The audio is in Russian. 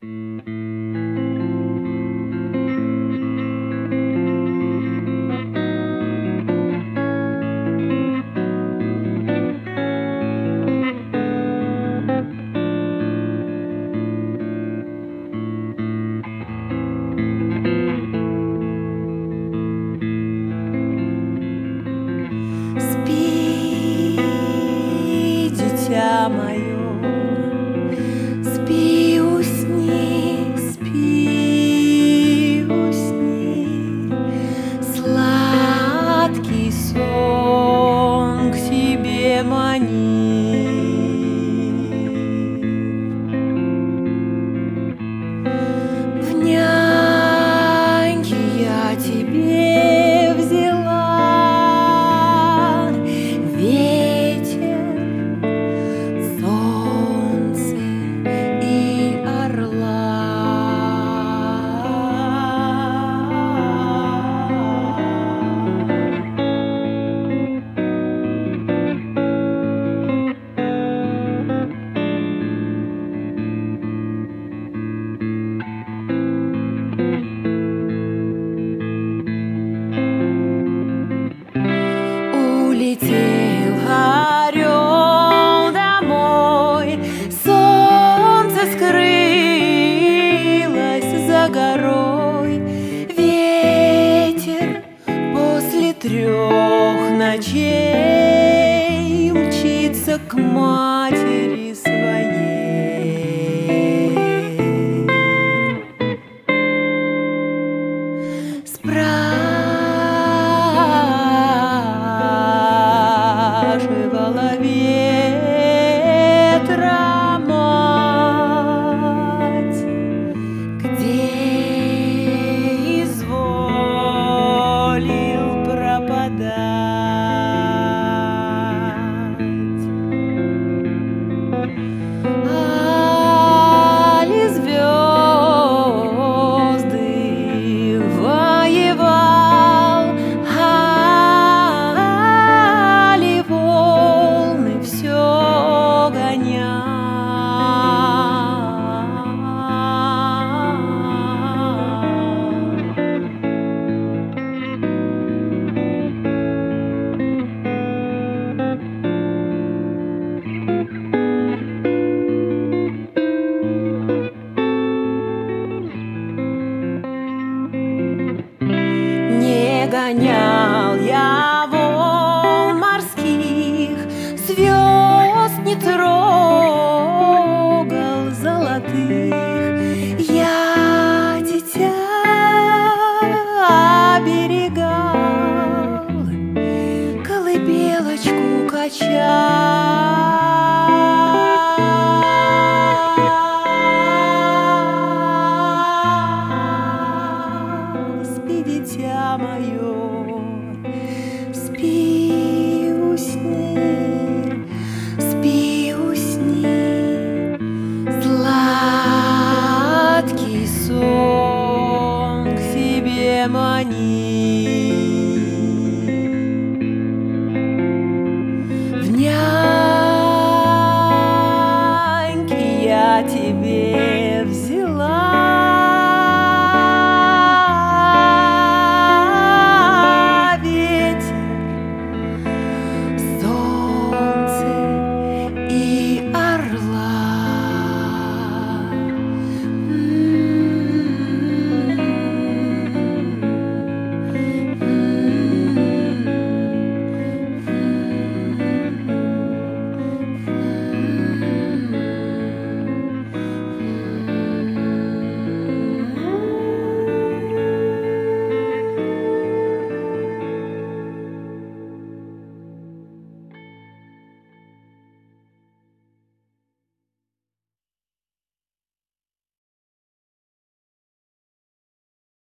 Дитя мое, спи, усни, спи, усни, сладкий сон к себе манит. В няньки я тебе взяла ветер, солнце и орла. Улетел орел домой, солнце скрылось за горой, ветер после 3 ночей мчится к матери своей. Спрашивала ветра мать, где изволил пропадать. Али звезды воевал, али волны все гонял. Не гонял я волн морских, звезд не трогал золотых. Я дитя оберегал, колыбелочку качал.